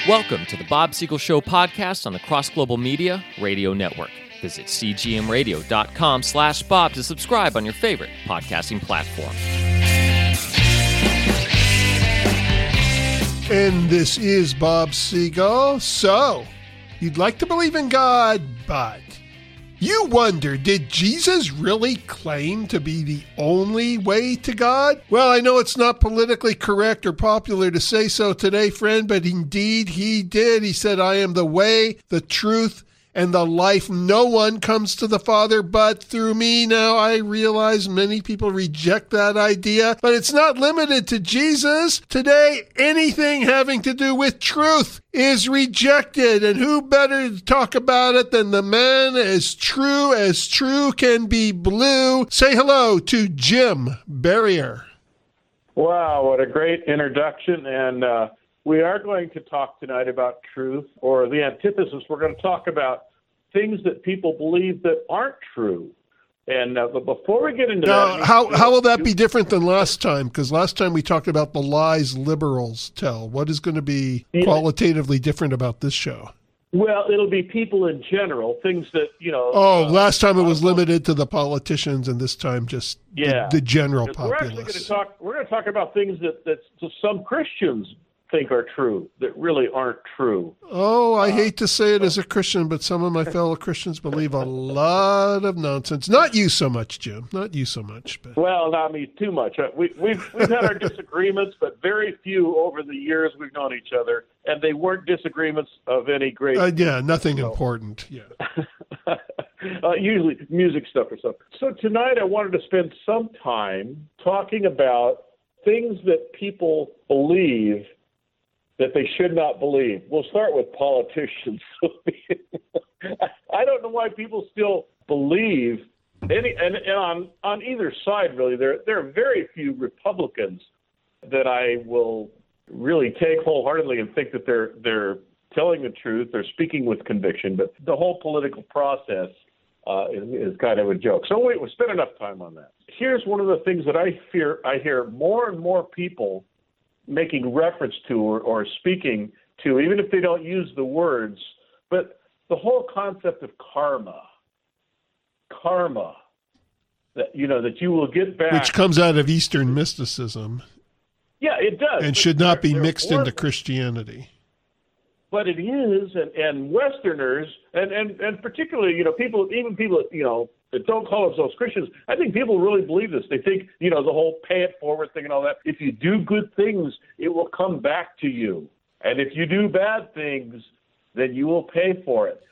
Welcome to the Bob Siegel Show podcast on the Cross Global Media Radio Network. Visit cgmradio.com/Bob to subscribe on your favorite podcasting platform. And this is Bob Siegel. So, you'd like to believe in God, but you wonder, did Jesus really claim to be the only way to God? Well, I know it's not politically correct or popular to say so today, friend, but indeed he did. He said, I am the way, the truth, and the life. No one comes to the Father but through me. Now, I realize many people reject that idea, but it's not limited to Jesus. Today, anything having to do with truth is rejected, and who better to talk about it than the man as true can be blue. Say hello to Jim Barrier. Wow, what a great introduction, and we are going to talk tonight about truth, or the antithesis. We're going to talk about things that people believe that aren't true. And but before we get into that... How will that be different than last time? Because last time we talked about the lies liberals tell. What is going to be qualitatively different about this show? Well, it'll be people in general, things that, you know... last time it was limited to the politicians, and this time just the general populace. We're going to talk about things that some Christians think are true that really aren't true. I hate to say it as a Christian, but some of my fellow Christians believe a lot of nonsense. Not you so much, Jim. Not you so much. But. Well, not me too much. We've had our disagreements, but very few over the years we've known each other, and they weren't disagreements of any great... nothing important. Yeah. Usually music stuff or something. So tonight I wanted to spend some time talking about things that people believe that they should not believe. We'll start with politicians. I don't know why people still believe and on either side, really. There are very few Republicans that I will really take wholeheartedly and think that they're telling the truth, they're speaking with conviction, but the whole political process is kind of a joke. So we'll spend enough time on that. Here's one of the things that I hear more and more people making reference to or speaking to, even if they don't use the words, but the whole concept of karma, that you will get back. Which comes out of Eastern mysticism. Yeah, it does. And should not be mixed into Christianity. But it is, and Westerners, and particularly, people that don't call themselves Christians, I think people really believe this. They think, the whole pay it forward thing and all that. If you do good things, it will come back to you. And if you do bad things, then you will pay for it.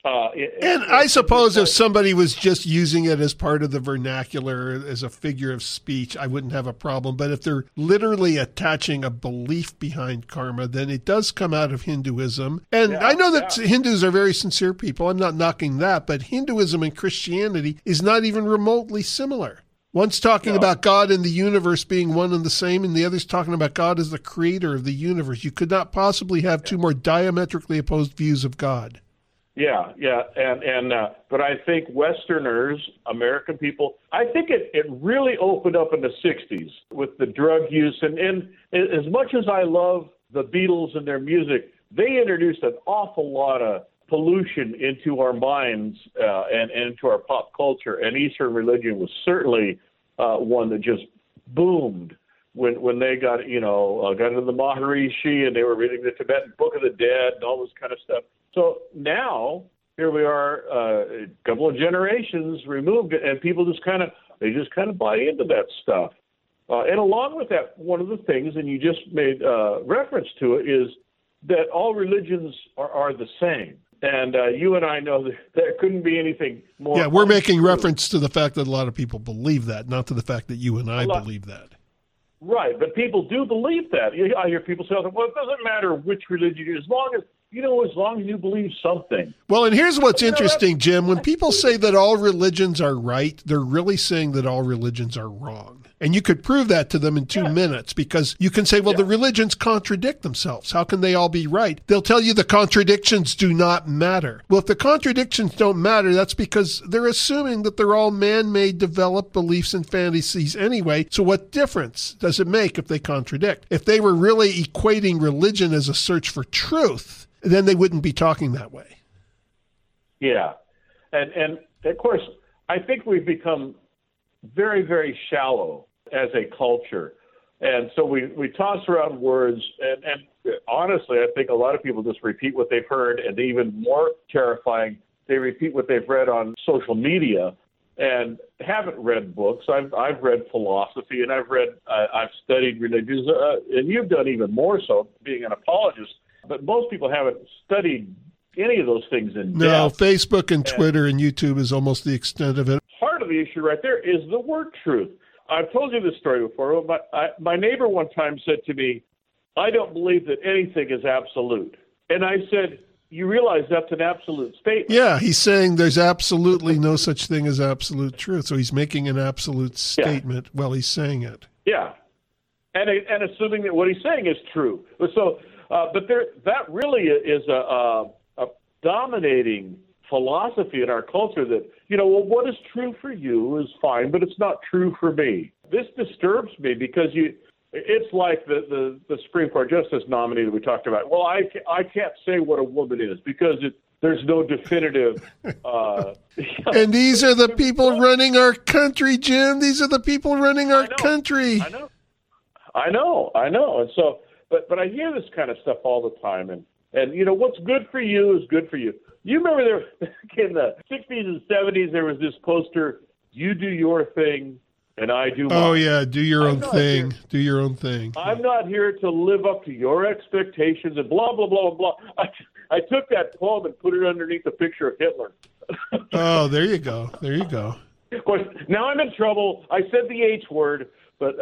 I suppose if somebody was just using it as part of the vernacular, as a figure of speech, I wouldn't have a problem. But if they're literally attaching a belief behind karma, then it does come out of Hinduism. And I know that Hindus are very sincere people. I'm not knocking that. But Hinduism and Christianity is not even remotely similar. One's talking about God and the universe being one and the same, and the other's talking about God as the creator of the universe. You could not possibly have two more diametrically opposed views of God. Yeah, but I think Westerners, American people, I think it really opened up in the 60s with the drug use. And as much as I love the Beatles and their music, they introduced an awful lot of pollution into our minds and into our pop culture. And Eastern religion was certainly one that just boomed when they got into the Maharishi, and they were reading the Tibetan Book of the Dead and all this kind of stuff. So now, here we are, a couple of generations removed, and people just kind of buy into that stuff. And along with that, one of the things, and you just made reference to it, is that all religions are the same. And you and I know that there couldn't be anything more. Yeah, we're making reference to the fact that a lot of people believe that, not to the fact that you and I believe that. Right, but people do believe that. I hear people say, well, it doesn't matter which religion, as long as you believe something. Well, and here's what's interesting, Jim. When people say that all religions are right, they're really saying that all religions are wrong. And you could prove that to them in 2 minutes because you can say, well, the religions contradict themselves. How can they all be right? They'll tell you the contradictions do not matter. Well, if the contradictions don't matter, that's because they're assuming that they're all man-made developed beliefs and fantasies anyway. So what difference does it make if they contradict? If they were really equating religion as a search for truth, then they wouldn't be talking that way. Yeah. And of course, I think we've become very, very shallow as a culture. And so we toss around words, and honestly, I think a lot of people just repeat what they've heard, and even more terrifying, they repeat what they've read on social media and haven't read books. I've read philosophy, and I've studied religions, and you've done even more so, being an apologist. But most people haven't studied any of those things in depth. No, Facebook and Twitter and YouTube is almost the extent of it. Part of the issue right there is the word truth. I've told you this story before. My neighbor one time said to me, I don't believe that anything is absolute. And I said, you realize that's an absolute statement. Yeah, he's saying there's absolutely no such thing as absolute truth. So he's making an absolute statement while he's saying it. Yeah. And assuming that what he's saying is true. So, but that really is a dominating philosophy in our culture that, well, what is true for you is fine, but it's not true for me. This disturbs me because it's like the Supreme Court Justice nominee that we talked about. Well, I can't say what a woman is because there's no definitive. And these are the people running our country, Jim. These are the people running our country. I know. And so, but I hear this kind of stuff all the time, and what's good for you is good for you. You remember back in the 60s and 70s, there was this poster, you do your thing and I do mine. Oh, yeah, do your own thing. Do your own thing. I'm not here to live up to your expectations and blah, blah, blah, blah. I took that poem and put it underneath a picture of Hitler. Oh, there you go. There you go. Of course, now I'm in trouble. I said the H word, but...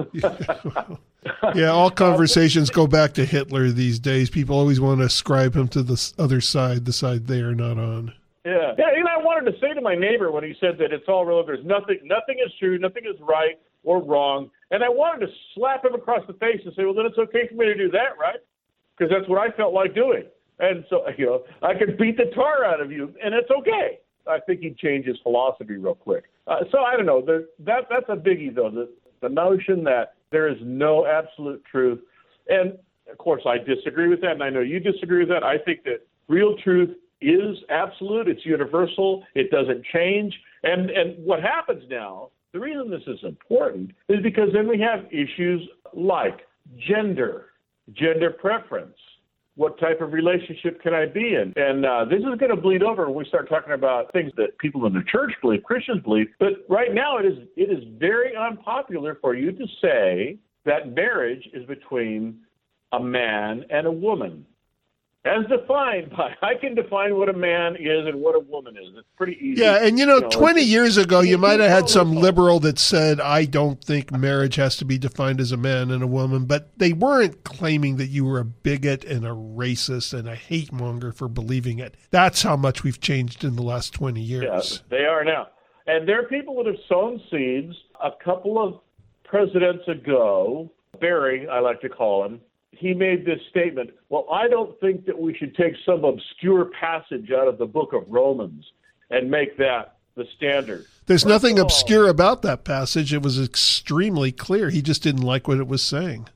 Yeah, all conversations go back to Hitler these days. People always want to ascribe him to the other side, the side they are not on. Yeah, and I wanted to say to my neighbor when he said that it's all relative, there's nothing is true, nothing is right or wrong, and I wanted to slap him across the face and say, well, then it's okay for me to do that, right? Because that's what I felt like doing. And so, I could beat the tar out of you, and it's okay. I think he'd change his philosophy real quick. So I don't know. That's a biggie, though, the notion that there is no absolute truth. And, of course, I disagree with that, and I know you disagree with that. I think that real truth is absolute. It's universal. It doesn't change. And what happens now, the reason this is important is because then we have issues like gender preference. What type of relationship can I be in? And this is going to bleed over when we start talking about things that people in the church believe, Christians believe. But right now it is very unpopular for you to say that marriage is between a man and a woman. As defined by, I can define what a man is and what a woman is. It's pretty easy. Yeah, and 20 years ago, you might have had some liberal that said, I don't think marriage has to be defined as a man and a woman, but they weren't claiming that you were a bigot and a racist and a hate monger for believing it. That's how much we've changed in the last 20 years. Yeah, they are now. And there are people that have sown seeds. A couple of presidents ago, Barry, I like to call him, he made this statement, well, I don't think that we should take some obscure passage out of the book of Romans and make that the standard. There's nothing obscure about that passage. It was extremely clear. He just didn't like what it was saying.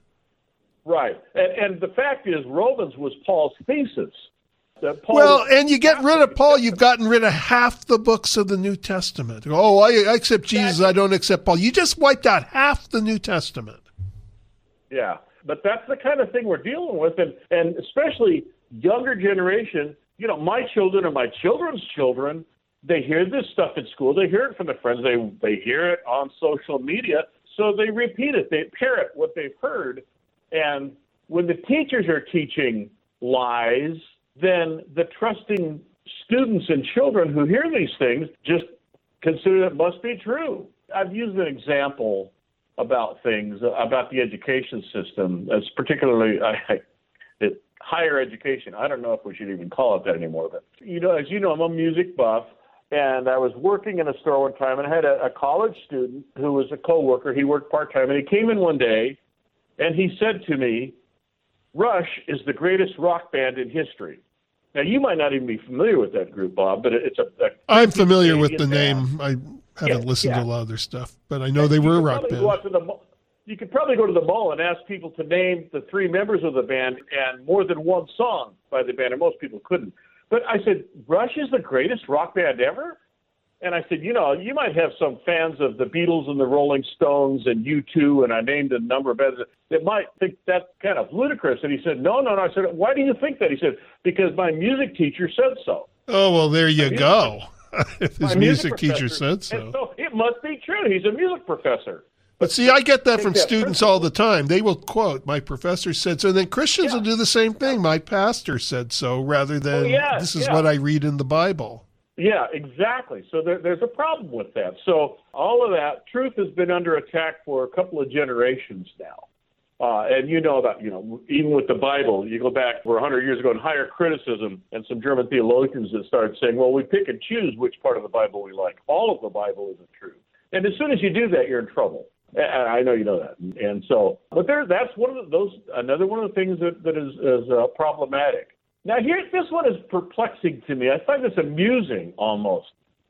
Right. And the fact is, Romans was Paul's thesis. And you get rid of Paul, you've gotten rid of half the books of the New Testament. Oh, I accept Jesus, I don't accept Paul. You just wiped out half the New Testament. Yeah. But that's the kind of thing we're dealing with, and especially younger generation, my children and my children's children, they hear this stuff in school. They hear it from their friends. They hear it on social media, so they repeat it. They parrot what they've heard. And when the teachers are teaching lies, then the trusting students and children who hear these things just consider it must be true. I've used an example about things, about the education system, as particularly higher education. I don't know if we should even call it that anymore. But, as you know, I'm a music buff. And I was working in a store one time, and I had a college student who was a coworker. He worked part-time, and he came in one day, and he said to me, Rush is the greatest rock band in history. Now, you might not even be familiar with that group, Bob, but it's a I'm familiar with the band. name. I haven't listened to a lot of their stuff, but I know they were a rock band. You could probably go to the mall and ask people to name the three members of the band and more than one song by the band, and most people couldn't. But I said, Rush is the greatest rock band ever? And I said, you know, you might have some fans of the Beatles and the Rolling Stones and U2, and I named a number of bands that might think that's kind of ludicrous. And he said, no. I said, why do you think that? He said, because my music teacher said so. Oh, well, there you go. If his music teacher said so. And so it must be true. He's a music professor. But see, I get that from students all the time. They will quote, my professor said so. And then Christians will do the same thing. My pastor said so, rather than this is what I read in the Bible. Yeah, exactly. So there's a problem with that. So all of that, truth has been under attack for a couple of generations now. And you know that, even with the Bible, you go back for 100 years ago and higher criticism and some German theologians that started saying, well, we pick and choose which part of the Bible we like. All of the Bible isn't true. And as soon as you do that, you're in trouble. I know you know that. And so, but that's another one of the things that is problematic. Now, this one is perplexing to me. I find this amusing almost.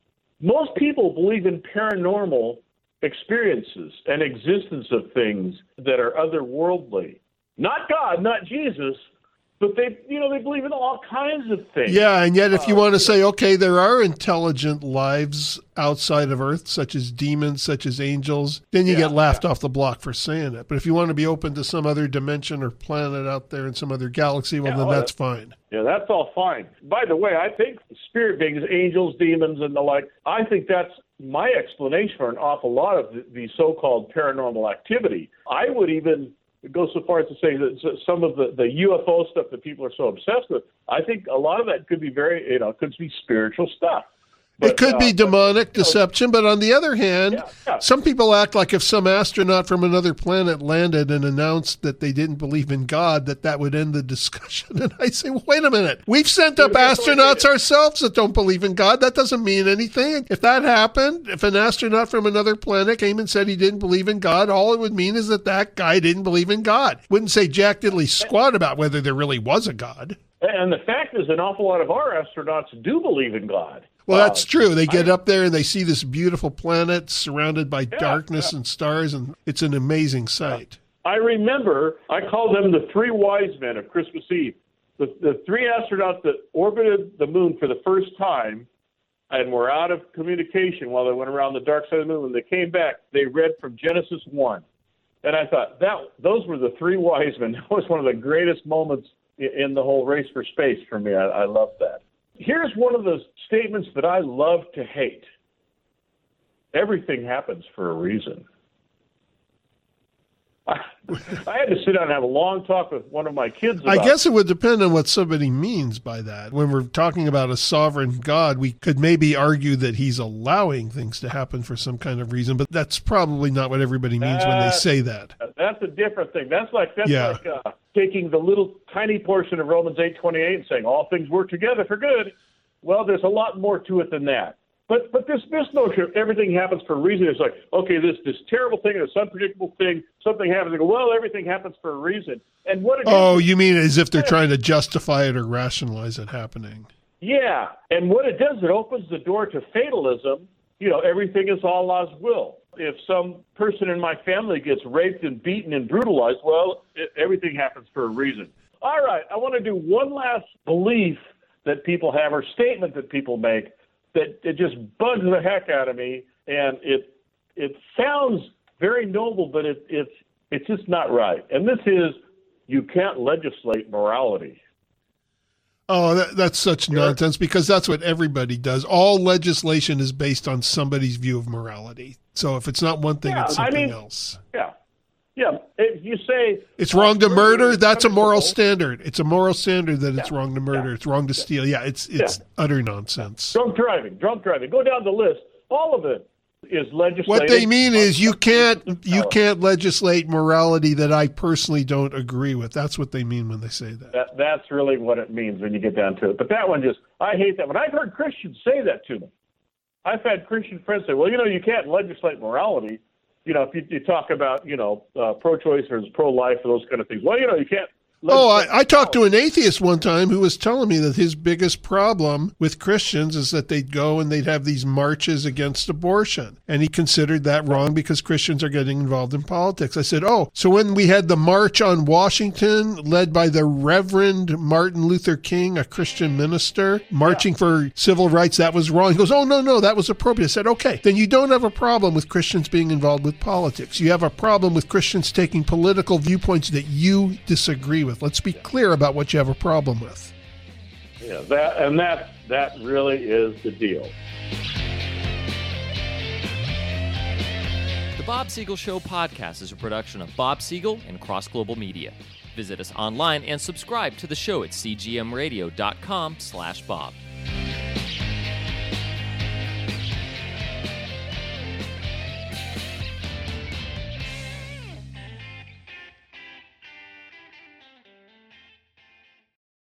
Most people believe in paranormal experiences and existence of things that are otherworldly. Not God, not Jesus, but they believe in all kinds of things. Yeah, and yet if you want to say, okay, there are intelligent lives outside of Earth, such as demons, such as angels, then you get laughed off the block for saying it. But if you want to be open to some other dimension or planet out there in some other galaxy, well, then that's fine. Yeah, that's all fine. By the way, I think spirit beings, angels, demons, and the like, I think that's my explanation for an awful lot of the so-called paranormal activity. I would even go so far as to say that some of the UFO stuff that people are so obsessed with, I think a lot of that could be could be spiritual stuff. But, it could be demonic deception, but on the other hand, some people act like if some astronaut from another planet landed and announced that they didn't believe in God, that would end the discussion. And I say, well, wait a minute. We've sent up astronauts ourselves that don't believe in God. That doesn't mean anything. If that happened, if an astronaut from another planet came and said he didn't believe in God, all it would mean is that guy didn't believe in God. Wouldn't say jack diddly squat about whether there really was a God. And the fact is, an awful lot of our astronauts do believe in God. Well, that's true. They get up there and they see this beautiful planet surrounded by darkness and stars, and it's an amazing sight. I remember, I call them the three wise men of Christmas Eve. The three astronauts that orbited the moon for the first time and were out of communication while they went around the dark side of the moon. When they came back, they read from Genesis 1. And I thought, those were the three wise men. That was one of the greatest moments in the whole race for space for me. I love that. Here's one of the statements that I love to hate. Everything happens for a reason. I had to sit down and have a long talk with one of my kids about I guess it would depend on what somebody means by that. When we're talking about a sovereign God, we could maybe argue that he's allowing things to happen for some kind of reason, but that's probably not what everybody means when they say that. That's a different thing. That's like taking the little tiny portion of Romans 8:28 and saying all things work together for good. Well, there's a lot more to it than that. But this notion of everything happens for a reason is like, okay, this terrible thing, this unpredictable thing, something happens. They go, well, everything happens for a reason. And what? You mean as if they're trying to justify it or rationalize it happening? Yeah, and what it does, it opens the door to fatalism. Everything is Allah's will. If some person in my family gets raped and beaten and brutalized, well, everything happens for a reason. All right, I want to do one last belief that people have or statement that people make that it just bugs the heck out of me, and it sounds very noble, but it's just not right. And this is, you can't legislate morality. Oh, that's such nonsense, because that's what everybody does. All legislation is based on somebody's view of morality. So if it's not one thing, it's something else. Yeah. Yeah. If you say it's wrong to murder, that's a moral standard. It's a moral standard that it's wrong to murder. It's wrong to steal. Yeah, it's utter nonsense. Drunk driving. Go down the list. All of it is legislated. What they mean is you can't legislate morality that I personally don't agree with. That's what they mean when they say that. That's really what it means when you get down to it. But that one I hate that one. I've heard Christians say that to me. I've had Christian friends say, well, you can't legislate morality. If you talk about, pro-choice or pro-life or those kind of things. Well, you can't. I talked to an atheist one time who was telling me that his biggest problem with Christians is that they'd go and they'd have these marches against abortion. And he considered that wrong because Christians are getting involved in politics. I said, so when we had the March on Washington led by the Reverend Martin Luther King, a Christian minister, marching for civil rights, that was wrong. He goes, no, that was appropriate. I said, okay, then you don't have a problem with Christians being involved with politics. You have a problem with Christians taking political viewpoints that you disagree with. Let's be clear about what you have a problem with. Yeah, that really is the deal. The Bob Siegel Show podcast is a production of Bob Siegel and Cross Global Media. Visit us online and subscribe to the show at cgmradio.com/Bob.